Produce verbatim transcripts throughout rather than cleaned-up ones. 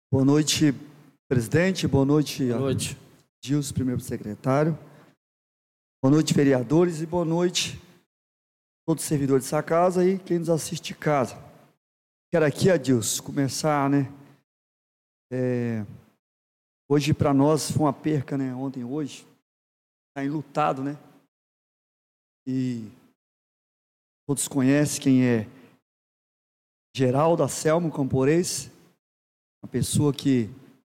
Boa noite, presidente. Boa noite, Boa noite. Gilson, primeiro secretário. Boa noite, vereadores. E boa noite, todos os servidores dessa casa e quem nos assiste de casa. Quero aqui, Adilson, começar, né? É, hoje, para nós, foi uma perca, né? Ontem, hoje. Está enlutado, né? E todos conhecem quem é Geraldo Anselmo Camporês. Uma pessoa que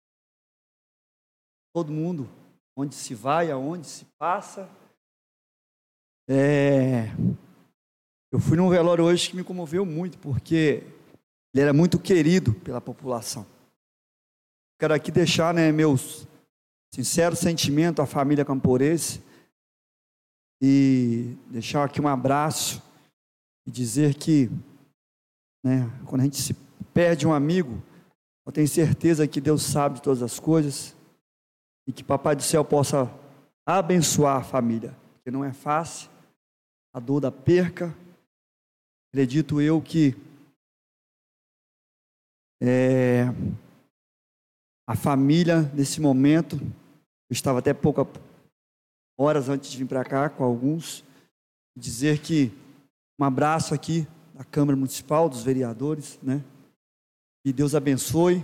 todo mundo, onde se vai, aonde se passa. É, eu fui num velório hoje que me comoveu muito, porque ele era muito querido pela população. Quero aqui deixar, né, meus sinceros sentimentos à família Camporês e deixar aqui um abraço e dizer que, né, quando a gente se perde um amigo, eu tenho certeza que Deus sabe de todas as coisas e que Papai do Céu possa abençoar a família, porque não é fácil a dor da perca. Acredito eu que é, a família, nesse momento, eu estava até poucas horas antes de vir para cá com alguns, dizer que um abraço aqui da Câmara Municipal, dos vereadores, né? Que Deus abençoe.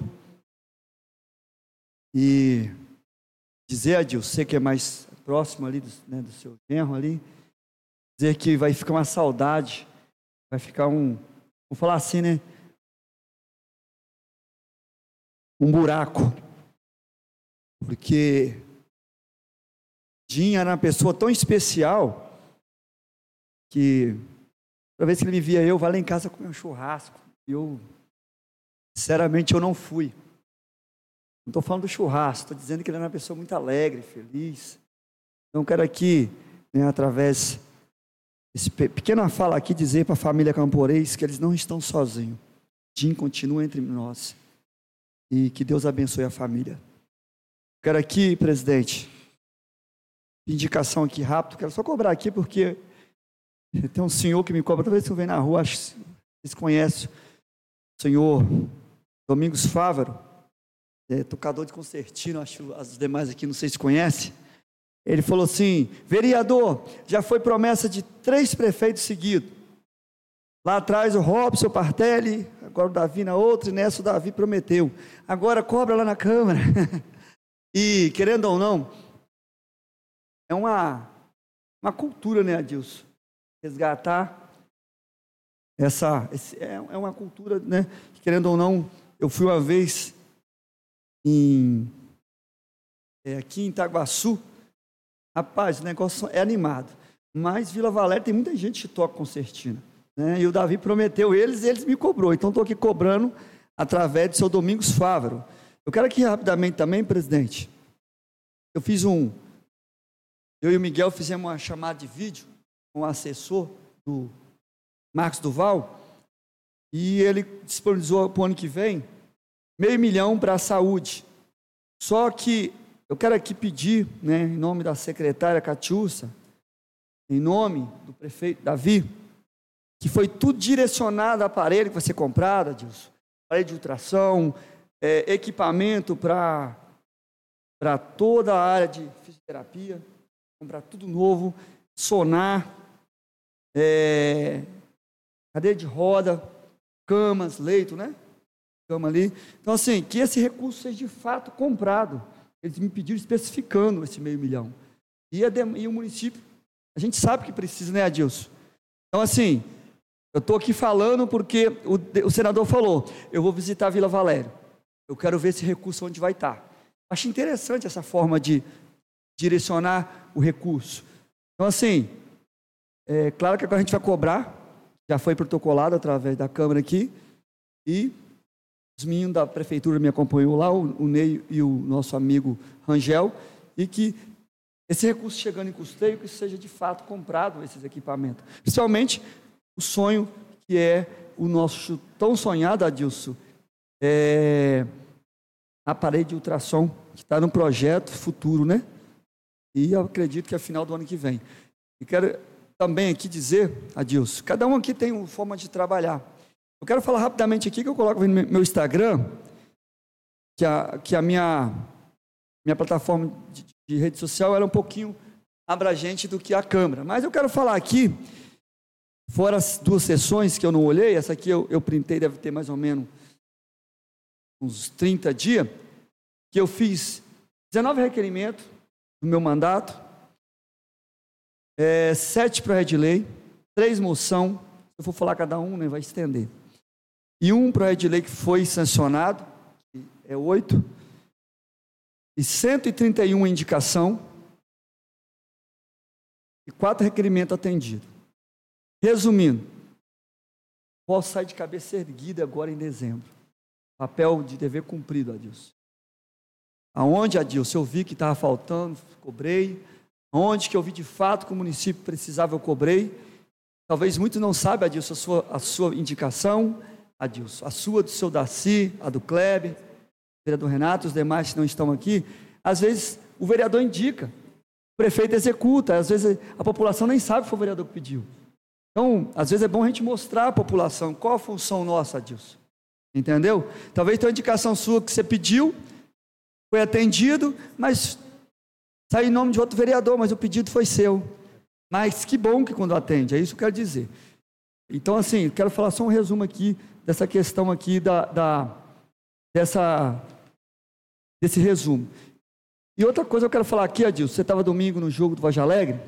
E dizer, Adilson, você que é mais próximo ali do, né, do seu genro ali, dizer que vai ficar uma saudade, vai ficar um, vou falar assim, né? Um buraco. Porque Dinho era uma pessoa tão especial que toda vez que ele me via eu, vai lá em casa comer um churrasco. E eu, sinceramente, eu não fui. Não estou falando do churrasco, estou dizendo que ele era uma pessoa muito alegre, feliz. Então, quero aqui, né, através desse pequena fala aqui, dizer para a família Camporês que eles não estão sozinhos. Jim continua entre nós. E que Deus abençoe a família. Quero aqui, presidente, indicação aqui rápido, quero só cobrar aqui porque tem um senhor que me cobra, toda vez que eu venho na rua, acho que vocês conhecem o senhor Domingos Fávaro, é, tocador de concertino, acho as demais aqui, não sei se conhece. Ele falou assim: vereador, já foi promessa de três prefeitos seguidos. Lá atrás o Robson Partelli, agora o Davi na outra, e nessa o Davi prometeu. Agora cobra lá na Câmara. E, querendo ou não, é uma, uma cultura, né, Adilson? Resgatar essa, esse, é, é uma cultura, né? Querendo ou não, eu fui uma vez em, é, aqui em Itaguaçu. Rapaz, o negócio é animado. Mas Vila Valéria tem muita gente que toca concertina, né? E o Davi prometeu eles e eles me cobrou. Então estou aqui cobrando através do seu Domingos Fávaro. Eu quero aqui rapidamente também, presidente. Eu fiz um... Eu e o Miguel fizemos uma chamada de vídeo com o assessor do Marcos Duval e ele disponibilizou para o ano que vem meio milhão para a saúde. Só que eu quero aqui pedir, né, em nome da secretária Catiúcia, em nome do prefeito Davi, que foi tudo direcionado a aparelho que vai ser comprado, Adilson, aparelho de ultrassom, é, equipamento para para toda a área de fisioterapia, comprar tudo novo, sonar, é, cadeira de roda, camas, leito, né? Cama ali. Então, assim, que esse recurso seja de fato comprado. Eles me pediram especificando esse meio milhão. E, a, e o município, a gente sabe que precisa, né, Adilson? Então, assim, eu estou aqui falando porque o, o senador falou, eu vou visitar a Vila Valéria. Eu quero ver esse recurso onde vai estar. Acho interessante essa forma de direcionar o recurso. Então, assim, é claro que agora a gente vai cobrar, já foi protocolado através da Câmara aqui, e os meninos da Prefeitura me acompanhou lá, o, o Ney e o nosso amigo Rangel, e que esse recurso chegando em custeio, que seja de fato comprado esses equipamentos. Principalmente o sonho que é o nosso tão sonhado, Adilson, é a parede de ultrassom, que está no projeto futuro, né? E eu acredito que é final do ano que vem. E quero também aqui dizer, Adilson, cada um aqui tem uma forma de trabalhar. Eu quero falar rapidamente aqui, que eu coloco no meu Instagram, que a, que a minha, minha plataforma de, de rede social era um pouquinho abrangente do que a câmera. Mas eu quero falar aqui, fora as duas sessões que eu não olhei, essa aqui eu, eu printei, deve ter mais ou menos uns trinta dias, que eu fiz dezenove requerimentos do meu mandato, é, sete projetos de lei, três moção, se eu for falar cada um, né, vai estender. E um projeto de lei que foi sancionado, é oito, e cento e trinta e uma indicação, e quatro requerimentos atendidos. Resumindo, posso sair de cabeça erguida agora em dezembro. Papel de dever cumprido, Adilson. Aonde, Adilson, eu vi que estava faltando, cobrei. Onde que eu vi de fato que o município precisava, eu cobrei. Talvez muitos não saibam, Adilson, a sua, a sua indicação, Adilson, a sua do seu Darcy, a do Kleber, o vereador Renato, os demais que não estão aqui. Às vezes o vereador indica, o prefeito executa, às vezes a população nem sabe que foi o vereador que pediu. Então, às vezes é bom a gente mostrar à população qual a função nossa, Adilson. Entendeu? Talvez tenha uma indicação sua que você pediu, foi atendido, mas saiu em nome de outro vereador, mas o pedido foi seu. Mas que bom que quando atende, é isso que eu quero dizer. Então, assim, quero falar só um resumo aqui dessa questão aqui, da, da, dessa, desse resumo. E outra coisa que eu quero falar aqui, Adilson, você estava domingo no jogo do Vargem Alegre,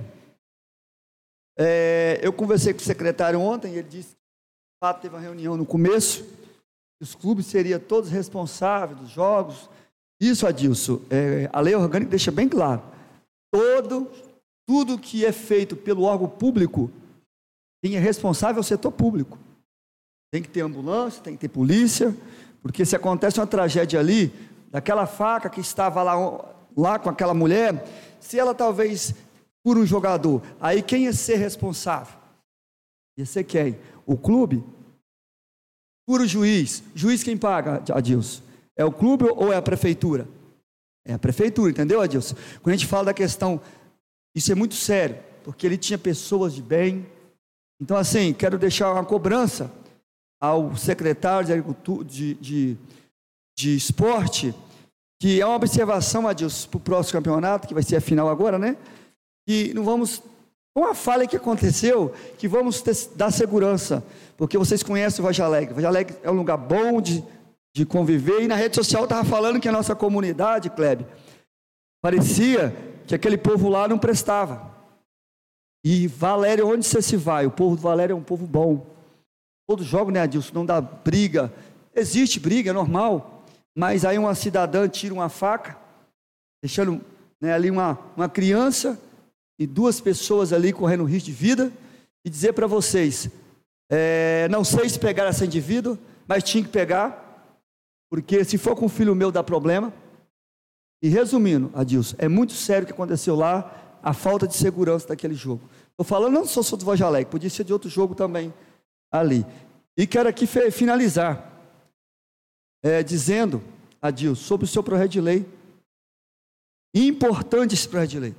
é, eu conversei com o secretário ontem, e ele disse que de fato teve uma reunião no começo, que os clubes seriam todos responsáveis dos jogos. Isso, Adilson, é, a lei orgânica deixa bem claro, todo, tudo que é feito pelo órgão público, quem é responsável é o setor público. Tem que ter ambulância, tem que ter polícia, porque se acontece uma tragédia ali, daquela faca que estava lá, lá com aquela mulher, se ela talvez por um jogador, aí quem ia ser responsável? Ia ser quem? O clube? Por o juiz? Juiz quem paga, Adilson? É o clube ou é a prefeitura? É a prefeitura, entendeu, Adilson? Quando a gente fala da questão, isso é muito sério, porque ele tinha pessoas de bem. Então, assim, quero deixar uma cobrança ao secretário de Agricultura, de, de, de Esporte, que é uma observação, Adilson, para o próximo campeonato, que vai ser a final agora, né? E não vamos, uma falha que aconteceu, que vamos ter, dar segurança, porque vocês conhecem o Vargem Alegre. O Vargem Alegre é um lugar bom de, de conviver, e na rede social estava falando que a nossa comunidade, Kleber, parecia que aquele povo lá não prestava. E Valério, onde você se vai? O povo do Valério é um povo bom. Todo jogo, né, Adilson, não dá briga. Existe briga, é normal, mas aí uma cidadã tira uma faca, deixando, né, ali uma, uma criança e duas pessoas ali correndo risco de vida, e dizer para vocês, é, não sei se pegar essa indivíduo, mas tinha que pegar, porque se for com o filho meu dá problema. E resumindo, Adilson, é muito sério o que aconteceu lá, a falta de segurança daquele jogo. Estou falando não só sobre o Vargem Alegre, podia ser de outro jogo também ali. E quero aqui finalizar, é, dizendo, Adilson, sobre o seu projeto de lei, importante esse projeto de lei.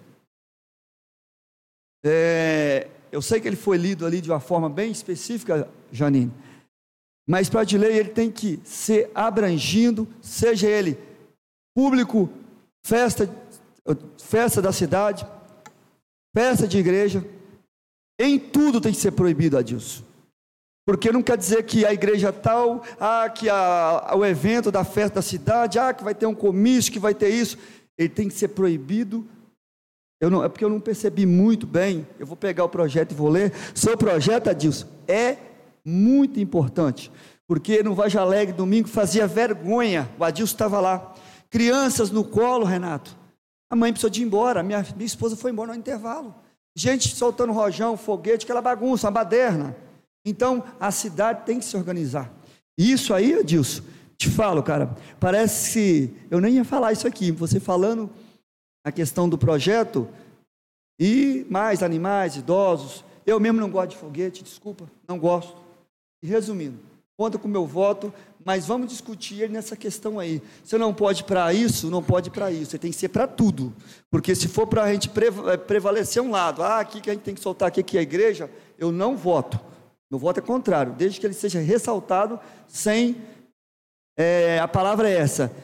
É, eu sei que ele foi lido ali de uma forma bem específica, Janine, mas para a de lei ele tem que ser abrangindo, seja ele público, festa, festa da cidade, festa de igreja, em tudo tem que ser proibido, Adilson. Porque não quer dizer que a igreja tal, ah, que a, o evento da festa da cidade, ah, que vai ter um comício, que vai ter isso, ele tem que ser proibido. Eu não, é porque eu não percebi muito bem, eu vou pegar o projeto e vou ler. Seu projeto, Adilson, é muito importante, porque no Vargem Alegre, domingo, fazia vergonha, o Adilson estava lá, crianças no colo, Renato, a mãe precisou de ir embora, minha, minha esposa foi embora no intervalo, gente soltando rojão, foguete, aquela bagunça, uma baderna. Então, a cidade tem que se organizar. E isso aí, Adilson, te falo, cara, parece que, eu nem ia falar isso aqui, você falando a questão do projeto, e mais animais, idosos, eu mesmo não gosto de foguete, desculpa, não gosto. E resumindo, conta com o meu voto, mas vamos discutir ele nessa questão aí. Você não pode para isso, não pode para isso, você tem que ser para tudo, porque se for para a gente prevalecer um lado, ah, aqui que a gente tem que soltar aqui, aqui é a igreja, eu não voto, meu voto é contrário, desde que ele seja ressaltado, sem, é, a palavra é essa,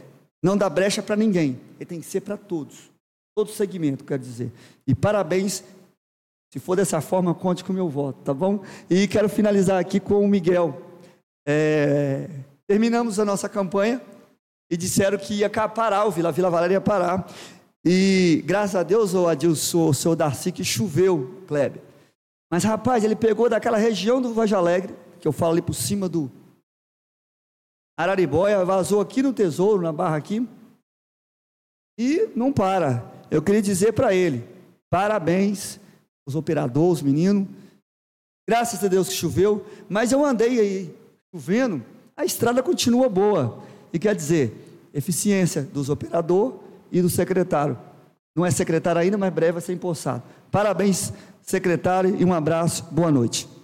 não dá brecha para ninguém, ele tem que ser para todos, todo segmento, quero dizer. E parabéns, se for dessa forma, conte com o meu voto, tá bom? E quero finalizar aqui com o Miguel. É, terminamos a nossa campanha e disseram que ia parar, o Vila, a Vila Valéria ia parar. E graças a Deus, o Adilson, o seu Darcy, que choveu, Kleber. Mas rapaz, ele pegou daquela região do Vargem Alegre, que eu falo ali por cima do Araribóia, vazou aqui no Tesouro, na barra aqui, e não para. Eu queria dizer para ele, parabéns, os operadores, os meninos, graças a Deus que choveu, mas eu andei aí, chovendo, a estrada continua boa, e quer dizer, eficiência dos operadores e do secretário, não é secretário ainda, mas breve vai ser empossado. Parabéns, secretário, e um abraço, boa noite.